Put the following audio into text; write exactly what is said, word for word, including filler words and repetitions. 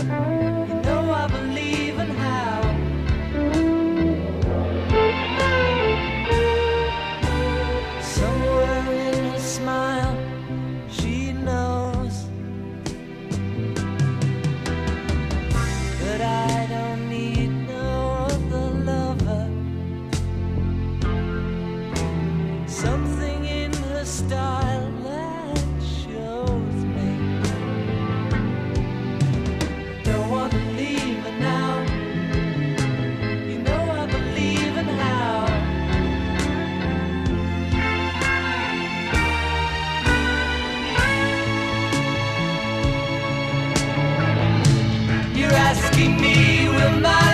You know I believe in how. Somewhere in her smile, she knows that I don't need no other lover. Something in her style that shows me don't want to leave her now. You know I believe in how. You're asking me, will my